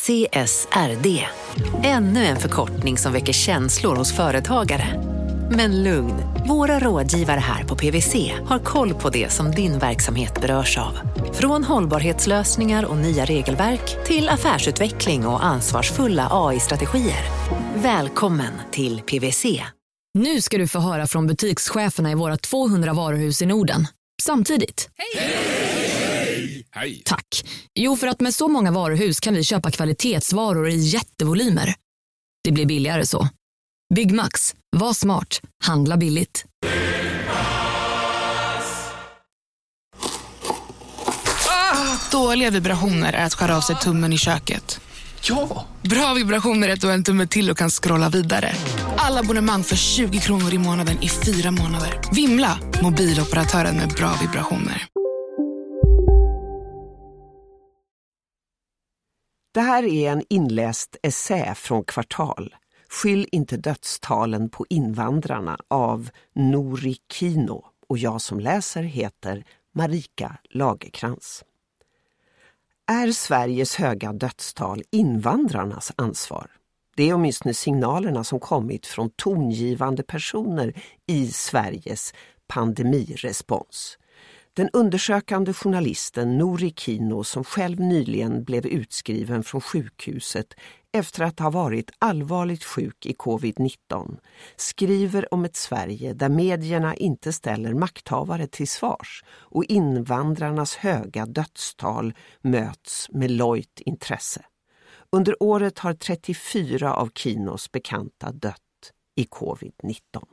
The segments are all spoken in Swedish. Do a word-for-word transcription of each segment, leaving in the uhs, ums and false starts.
C S R D. Ännu en förkortning som väcker känslor hos företagare. Men lugn, våra rådgivare här på P W C har koll på det som din verksamhet berörs av. Från hållbarhetslösningar och nya regelverk till affärsutveckling och ansvarsfulla A I-strategier. Välkommen till P W C. Nu ska du få höra från butikscheferna i våra tvåhundra varuhus i Norden. Samtidigt. Hej! Hej! Hej! Tack. Jo, för att med så många varuhus kan vi köpa kvalitetsvaror i jättevolymer. Det blir billigare så. Byggmax. Var smart. Handla billigt. Ah, dåliga vibrationer är att skära av sig tummen i köket. Ja! Bra vibrationer är att du har en tumme till och kan scrolla vidare. Alla abonnemang för tjugo kronor i månaden i fyra månader. Vimla! Mobiloperatören med bra vibrationer. Det här är en inläst essä från Kvartal. Skyll inte dödstalen på invandrarna av Nouri Kino, och jag som läser heter Marika Lagerkrans. Är Sveriges höga dödstal invandrarnas ansvar? Det är åtminstone signalerna som kommit från tongivande personer i Sveriges pandemirespons. Den undersökande journalisten Nouri Kino, som själv nyligen blev utskriven från sjukhuset efter att ha varit allvarligt sjuk i covid nitton, skriver om ett Sverige där medierna inte ställer makthavare till svars och invandrarnas höga dödstal möts med lojt intresse. Under året har trettiofyra av Kinos bekanta dött i covid nitton.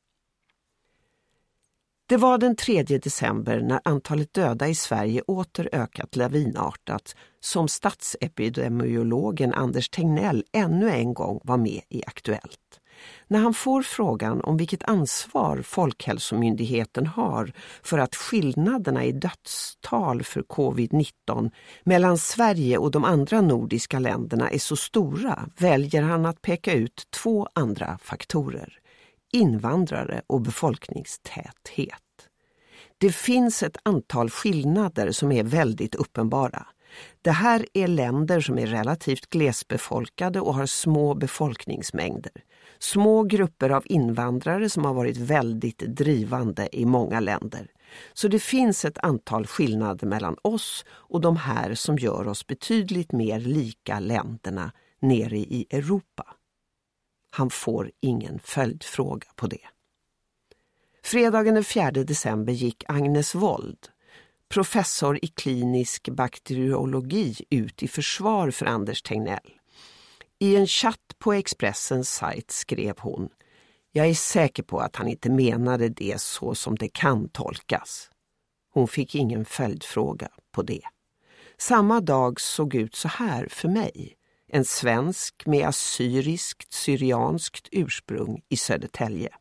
Det var den tredje december, när antalet döda i Sverige åter ökat lavinartat, som statsepidemiologen Anders Tegnell ännu en gång var med i Aktuellt. När han får frågan om vilket ansvar Folkhälsomyndigheten har för att skillnaderna i dödstal för covid nitton mellan Sverige och de andra nordiska länderna är så stora, väljer han att peka ut två andra faktorer: invandrare och befolkningstäthet. Det finns ett antal skillnader som är väldigt uppenbara. Det här är länder som är relativt glesbefolkade och har små befolkningsmängder. Små grupper av invandrare som har varit väldigt drivande i många länder. Så det finns ett antal skillnader mellan oss och de här som gör oss betydligt mer lika länderna nere i Europa. Han får ingen följdfråga på det. Fredagen den fjärde december gick Agnes Wold, professor i klinisk bakteriologi, ut i försvar för Anders Tegnell. I en chatt på Expressens sajt skrev hon: "Jag är säker på att han inte menade det så som det kan tolkas." Hon fick ingen följdfråga på det. Samma dag såg ut så här för mig. En svensk med assyriskt, syrianskt ursprung i Södertälje.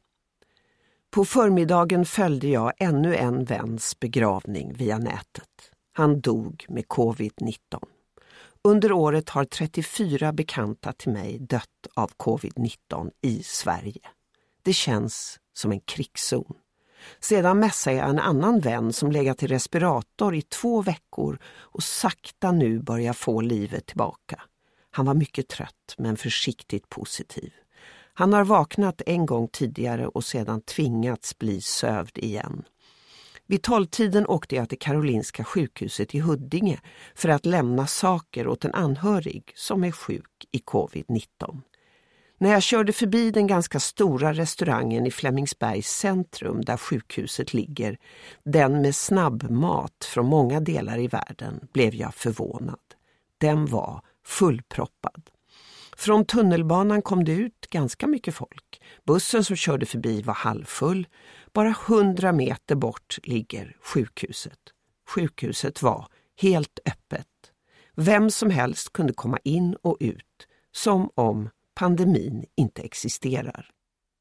På förmiddagen följde jag ännu en väns begravning via nätet. Han dog med covid nitton. Under året har trettiofyra bekanta till mig dött av covid nitton i Sverige. Det känns som en krigszon. Sedan mässade jag en annan vän som legat i respirator i två veckor och sakta nu börjar få livet tillbaka. Han var mycket trött men försiktigt positiv. Han har vaknat en gång tidigare och sedan tvingats bli sövd igen. Vid tolvtiden åkte jag till Karolinska sjukhuset i Huddinge för att lämna saker åt en anhörig som är sjuk i covid nitton. När jag körde förbi den ganska stora restaurangen i Flemingsbergs centrum där sjukhuset ligger, den med snabbmat från många delar i världen, blev jag förvånad. Den var fullproppad. Från tunnelbanan kom det ut ganska mycket folk. Bussen som körde förbi var halvfull. Bara hundra meter bort ligger sjukhuset. Sjukhuset var helt öppet. Vem som helst kunde komma in och ut, som om pandemin inte existerar.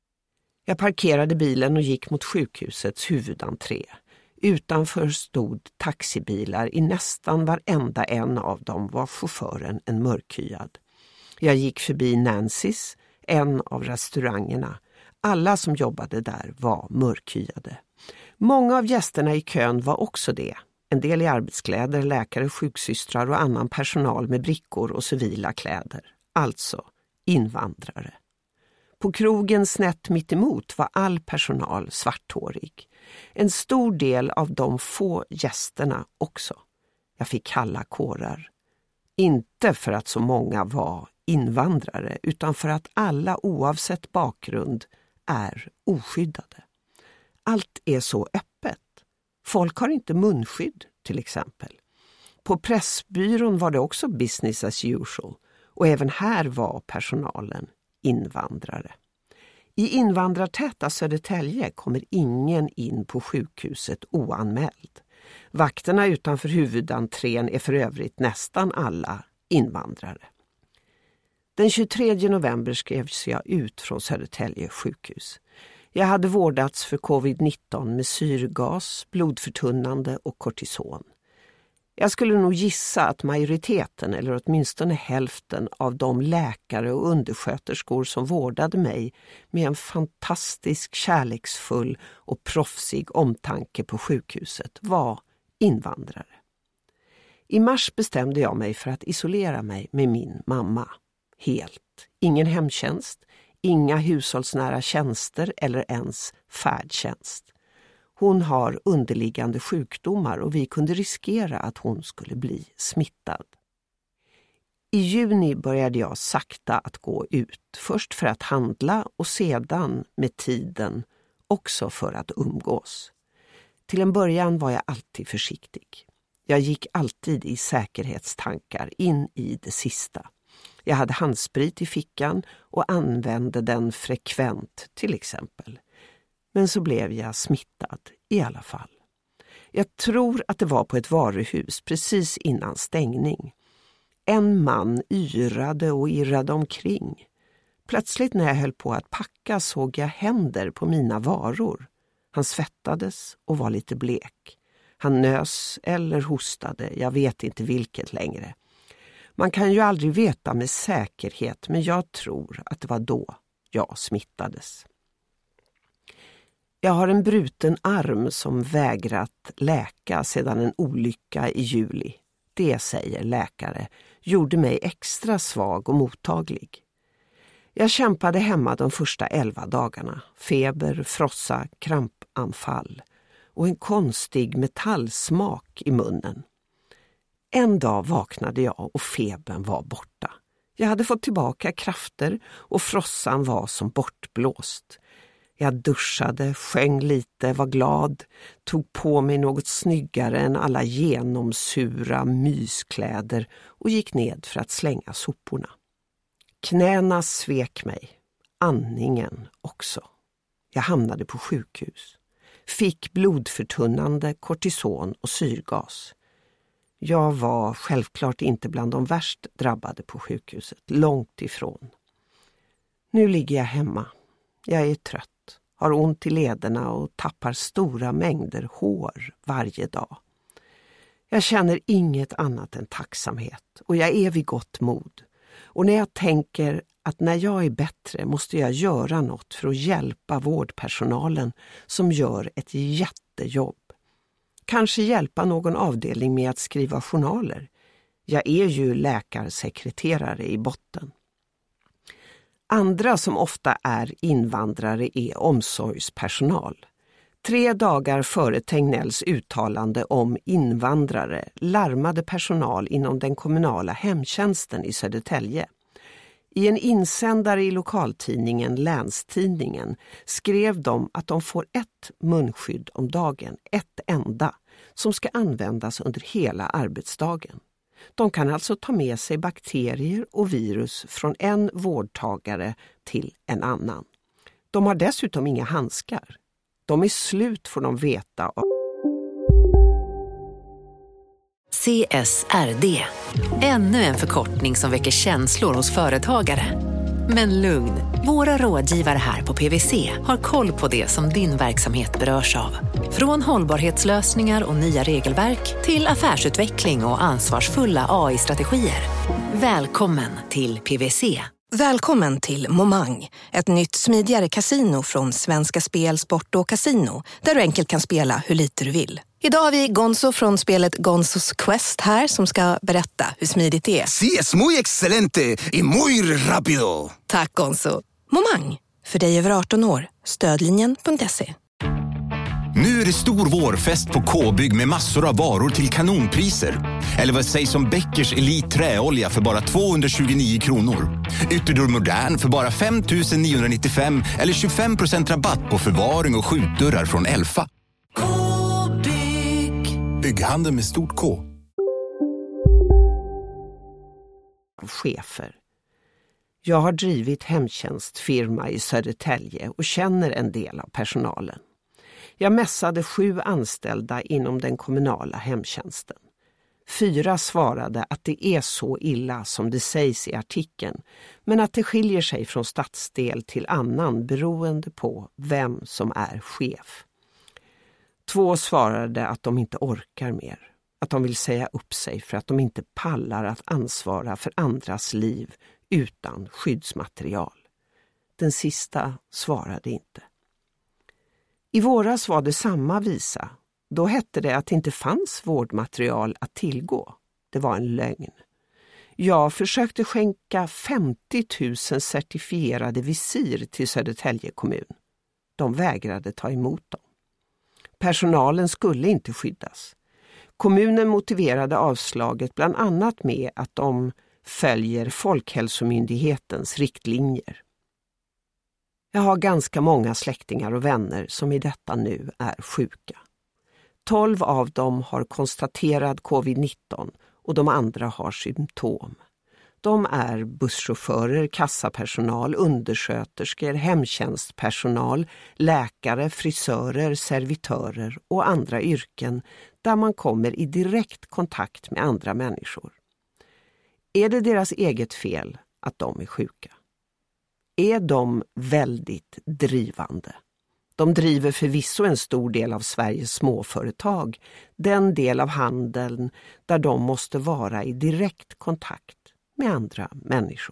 Jag parkerade bilen och gick mot sjukhusets huvudentré. Utanför stod taxibilar, i nästan varenda en av dem var chauffören en mörkhyad. Jag gick förbi Nancys, en av restaurangerna. Alla som jobbade där var mörkhyade. Många av gästerna i kön var också det. En del i arbetskläder, läkare, sjuksystrar och annan personal med brickor och civila kläder. Alltså invandrare. På krogen snett mitt emot var all personal svarthårig. En stor del av de få gästerna också. Jag fick kalla kårar. Inte för att så många var invandrare utan för att alla oavsett bakgrund är oskyddade. Allt är så öppet. Folk har inte munskydd till exempel. På Pressbyrån var det också business as usual och även här var personalen invandrare. I invandrartäta Södertälje kommer ingen in på sjukhuset oanmäld. Vakterna utanför huvudentrén är för övrigt nästan alla invandrare. Den tjugotredje november skrevs jag ut från Södertälje sjukhus. Jag hade vårdats för covid nitton med syrgas, blodförtunnande och kortison. Jag skulle nog gissa att majoriteten eller åtminstone hälften av de läkare och undersköterskor som vårdade mig med en fantastisk, kärleksfull och proffsig omtanke på sjukhuset var invandrare. I mars bestämde jag mig för att isolera mig med min mamma. Helt. Ingen hemtjänst, inga hushållsnära tjänster eller ens färdtjänst. Hon har underliggande sjukdomar och vi kunde riskera att hon skulle bli smittad. I juni började jag sakta att gå ut. Först för att handla och sedan med tiden också för att umgås. Till en början var jag alltid försiktig. Jag gick alltid i säkerhetstankar in i det sista. Jag hade handsprit i fickan och använde den frekvent till exempel. Men så blev jag smittad i alla fall. Jag tror att det var på ett varuhus precis innan stängning. En man yrade och irrade omkring. Plötsligt när jag höll på att packa såg jag händer på mina varor. Han svettades och var lite blek. Han nös eller hostade, jag vet inte vilket längre. Man kan ju aldrig veta med säkerhet, men jag tror att det var då jag smittades. Jag har en bruten arm som vägrat läka sedan en olycka i juli. Det, säger läkare, gjorde mig extra svag och mottaglig. Jag kämpade hemma de första elva dagarna. Feber, frossa, krampanfall och en konstig metallsmak i munnen. En dag vaknade jag och febern var borta. Jag hade fått tillbaka krafter och frossan var som bortblåst. Jag duschade, sjöng lite, var glad, tog på mig något snyggare än alla genomsura myskläder och gick ned för att slänga soporna. Knäna svek mig, andningen också. Jag hamnade på sjukhus. Fick blodförtunnande, kortison och syrgas. Jag var självklart inte bland de värst drabbade på sjukhuset, långt ifrån. Nu ligger jag hemma. Jag är trött, har ont i lederna och tappar stora mängder hår varje dag. Jag känner inget annat än tacksamhet och jag är vid gott mod. Och när jag tänker att när jag är bättre måste jag göra något för att hjälpa vårdpersonalen som gör ett jättejobb. Kanske hjälpa någon avdelning med att skriva journaler. Jag är ju läkarsekreterare i botten. Andra som ofta är invandrare är omsorgspersonal. Tre dagar före Tegnells uttalande om invandrare larmade personal inom den kommunala hemtjänsten i Södertälje. I en insändare i lokaltidningen Länstidningen skrev de att de får ett munskydd om dagen, ett enda, som ska användas under hela arbetsdagen. De kan alltså ta med sig bakterier och virus från en vårdtagare till en annan. De har dessutom inga handskar. De är slut får de veta. C S R D. Ännu en förkortning som väcker känslor hos företagare. Men lugn, våra rådgivare här på P V C har koll på det som din verksamhet berörs av. Från hållbarhetslösningar och nya regelverk till affärsutveckling och ansvarsfulla A I-strategier. Välkommen till P V C. Välkommen till Momang, ett nytt smidigare kasino från Svenska Spel, Sport och Casino, där du enkelt kan spela hur lite du vill. Idag har vi Gonzo från spelet Gonzos Quest här som ska berätta hur smidigt det är. Sí, es muy excelente y muy rápido. Tack Gonzo. Momang, för dig över arton år. Stödlinjen punkt se. Nu är det stor vårfest på K-bygg med massor av varor till kanonpriser. Eller vad sägs om Bäckers Elite träolja för bara tvåhundratjugonio kronor. Ytterdörr Modern för bara fem tusen niohundranittiofem eller tjugofem procent rabatt på förvaring och skjutdörrar från Elfa. K-bygg. Bygghandel med stort K. Chefer. Jag har drivit hemtjänstfirma i Södertälje och känner en del av personalen. Jag mässade sju anställda inom den kommunala hemtjänsten. Fyra svarade att det är så illa som det sägs i artikeln, men att det skiljer sig från stadsdel till annan beroende på vem som är chef. Två svarade att de inte orkar mer, att de vill säga upp sig för att de inte pallar att ansvara för andras liv utan skyddsmaterial. Den sista svarade inte. I våras var det samma visa. Då hette det att det inte fanns vårdmaterial att tillgå. Det var en lögn. Jag försökte skänka femtio tusen certifierade visir till Södertälje kommun. De vägrade ta emot dem. Personalen skulle inte skyddas. Kommunen motiverade avslaget bland annat med att de följer Folkhälsomyndighetens riktlinjer. Jag har ganska många släktingar och vänner som i detta nu är sjuka. Tolv av dem har konstaterad covid nitton och de andra har symptom. De är busschaufförer, kassapersonal, undersköterskor, hemtjänstpersonal, läkare, frisörer, servitörer och andra yrken där man kommer i direkt kontakt med andra människor. Är det deras eget fel att de är sjuka? Är de väldigt drivande? De driver förvisso en stor del av Sveriges småföretag, den del av handeln där de måste vara i direkt kontakt med andra människor.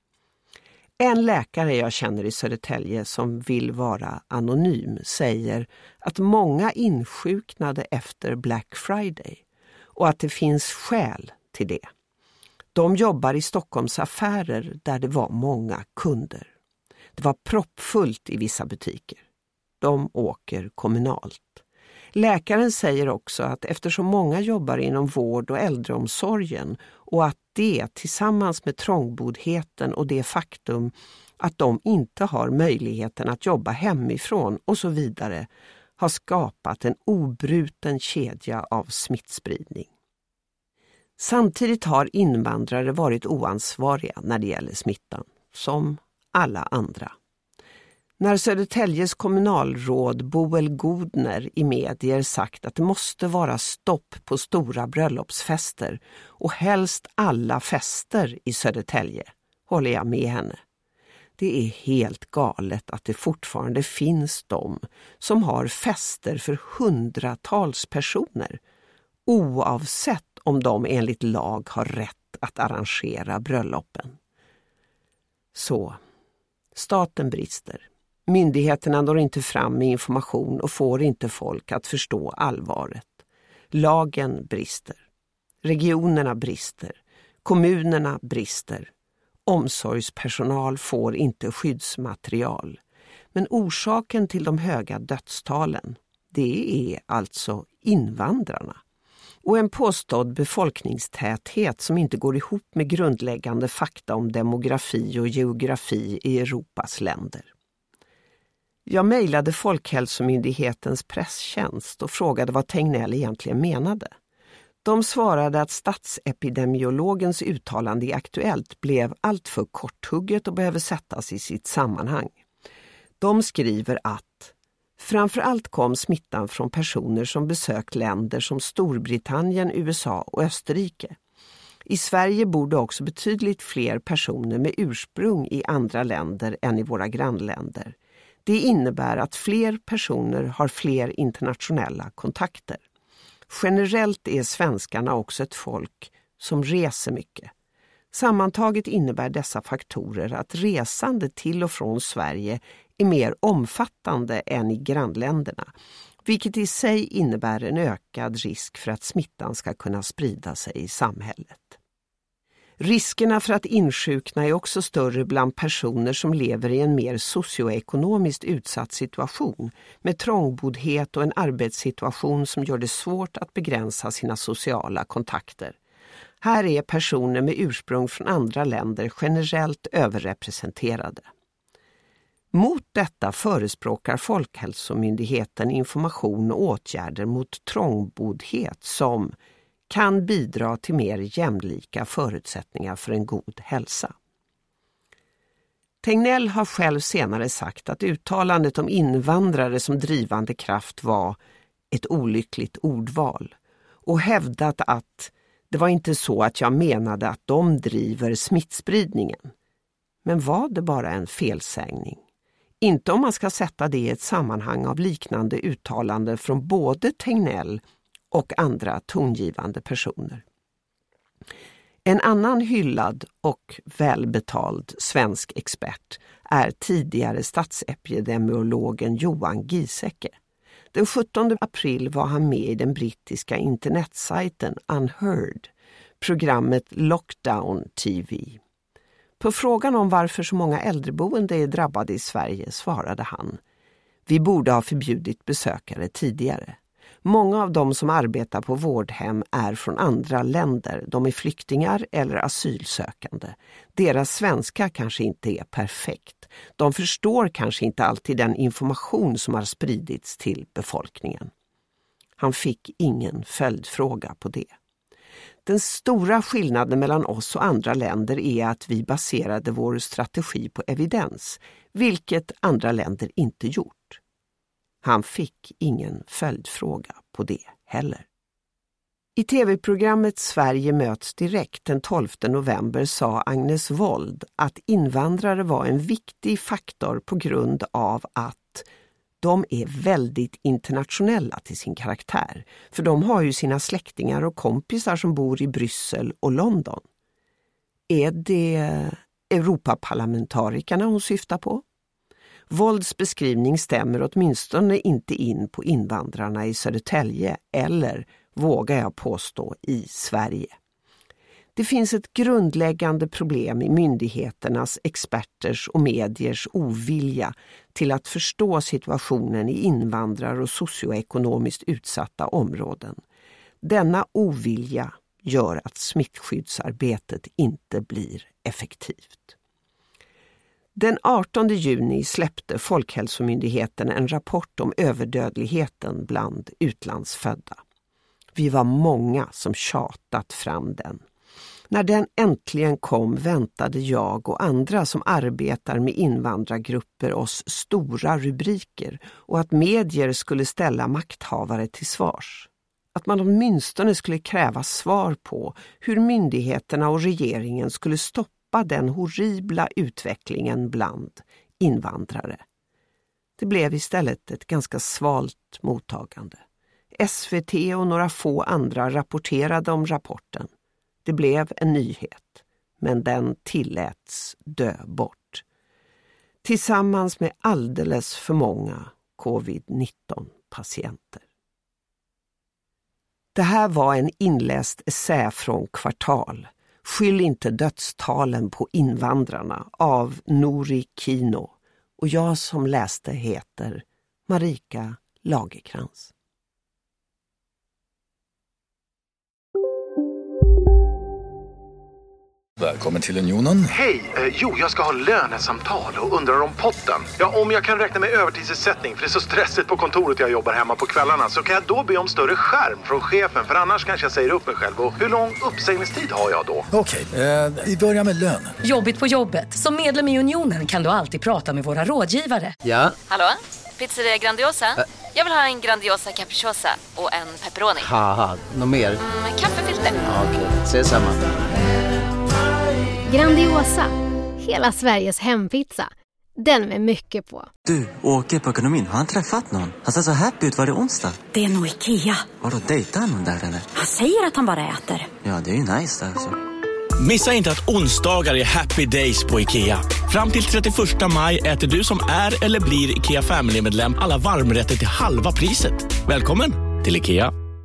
En läkare jag känner i Södertälje som vill vara anonym säger att många insjuknade efter Black Friday och att det finns skäl till det. De jobbar i Stockholms affärer där det var många kunder. Det var proppfullt i vissa butiker. De åker kommunalt. Läkaren säger också att eftersom många jobbar inom vård- och äldreomsorgen och att det tillsammans med trångboddheten och det faktum att de inte har möjligheten att jobba hemifrån och så vidare har skapat en obruten kedja av smittspridning. Samtidigt har invandrare varit oansvariga när det gäller smittan, som alla andra. När Södertäljes kommunalråd Boel Godner i medier sagt att det måste vara stopp på stora bröllopsfester och helst alla fester i Södertälje, håller jag med henne. Det är helt galet att det fortfarande finns de som har fester för hundratals personer, oavsett om de enligt lag har rätt att arrangera bröllopen. Så, staten brister. Myndigheterna når inte fram med information och får inte folk att förstå allvaret. Lagen brister. Regionerna brister. Kommunerna brister. Omsorgspersonal får inte skyddsmaterial. Men orsaken till de höga dödstalen, det är alltså invandrarna. Och en påstådd befolkningstäthet som inte går ihop med grundläggande fakta om demografi och geografi i Europas länder. Jag mejlade Folkhälsomyndighetens presstjänst och frågade vad Tegnell egentligen menade. De svarade att statsepidemiologens uttalande i Aktuellt blev allt för korthugget och behöver sättas i sitt sammanhang. De skriver att framförallt kom smittan från personer som besökt länder som Storbritannien, U S A och Österrike. I Sverige bor det också betydligt fler personer med ursprung i andra länder än i våra grannländer. Det innebär att fler personer har fler internationella kontakter. Generellt är svenskarna också ett folk som reser mycket. Sammantaget innebär dessa faktorer att resande till och från Sverige är mer omfattande än i grannländerna, vilket i sig innebär en ökad risk för att smittan ska kunna sprida sig i samhället. Riskerna för att insjukna är också större bland personer som lever i en mer socioekonomiskt utsatt situation med trångboddhet och en arbetssituation som gör det svårt att begränsa sina sociala kontakter. Här är personer med ursprung från andra länder generellt överrepresenterade. Mot detta förespråkar Folkhälsomyndigheten information och åtgärder mot trångboddhet som kan bidra till mer jämlika förutsättningar för en god hälsa. Tegnell har själv senare sagt att uttalandet om invandrare som drivande kraft var ett olyckligt ordval och hävdat att det var inte så att jag menade att de driver smittspridningen. Men var det bara en felsägning? Inte om man ska sätta det i ett sammanhang av liknande uttalanden från både Tegnell och andra tongivande personer. En annan hyllad och välbetald svensk expert är tidigare statsepidemiologen Johan Giesecke. Den sjuttonde april var han med i den brittiska internetsajten Unheard, programmet Lockdown T V. På frågan om varför så många äldreboende är drabbade i Sverige svarade han: vi borde ha förbjudit besökare tidigare. Många av dem som arbetar på vårdhem är från andra länder. De är flyktingar eller asylsökande. Deras svenska kanske inte är perfekt. De förstår kanske inte alltid den information som har spridits till befolkningen. Han fick ingen följdfråga på det. Den stora skillnaden mellan oss och andra länder är att vi baserade vår strategi på evidens, vilket andra länder inte gjort. Han fick ingen följdfråga på det heller. I tv-programmet Sverige möts direkt den tolfte november sa Agnes Wold att invandrare var en viktig faktor på grund av att de är väldigt internationella till sin karaktär. För de har ju sina släktingar och kompisar som bor i Bryssel och London. Är det Europaparlamentarikerna hon syftar på? Wolds beskrivning stämmer åtminstone inte in på invandrarna i Södertälje eller, vågar jag påstå, i Sverige. Det finns ett grundläggande problem i myndigheternas, experters och mediers ovilja till att förstå situationen i invandrar- och socioekonomiskt utsatta områden. Denna ovilja gör att smittskyddsarbetet inte blir effektivt. Den artonde juni släppte Folkhälsomyndigheten en rapport om överdödligheten bland utlandsfödda. Vi var många som tjatat fram den. När den äntligen kom väntade jag och andra som arbetar med invandrargrupper oss stora rubriker och att medier skulle ställa makthavare till svars. Att man åtminstone skulle kräva svar på hur myndigheterna och regeringen skulle stoppa den horribla utvecklingen bland invandrare. Det blev istället ett ganska svalt mottagande. S V T och några få andra rapporterade om rapporten. Det blev en nyhet, men den tilläts dö bort. Tillsammans med alldeles för många covid nitton-patienter. Det här var en inläst essä från Kvartal. Skyll inte dödstalen på invandrarna av Nori Kino. Och jag som läste heter Marika Lagerkrans. Välkommen till Unionen. Hej! Eh, jo, jag ska ha lönesamtal och undrar om potten. Ja, om jag kan räkna med övertidsersättning för det är så stressigt på kontoret jag jobbar hemma på kvällarna, så kan jag då be om större skärm från chefen, för annars kanske jag säger upp mig själv. Och hur lång uppsägningstid har jag då? Okej, eh, vi börjar med lön. Jobbigt på jobbet. Som medlem i Unionen kan du alltid prata med våra rådgivare. Ja? Hallå? Pizzeria Grandiosa? Ä jag vill ha en Grandiosa capriciosa och en pepperoni. Haha, något mer? Mm, kaffefilter. Ja, okej, ses samma. Grandiosa, hela Sveriges hempizza. Den med mycket på. Du, åker på ekonomin. Har han träffat någon? Han ser så happy ut. Var det onsdag? Det är nog Ikea. Har du dejtat någon där eller? Han säger att han bara äter. Ja, det är ju nice där alltså. Missa inte att onsdagar är happy days på IKEA. Fram till trettioförsta maj äter du som är eller blir IKEA Family-medlem alla varmrätter till halva priset. Välkommen till IKEA.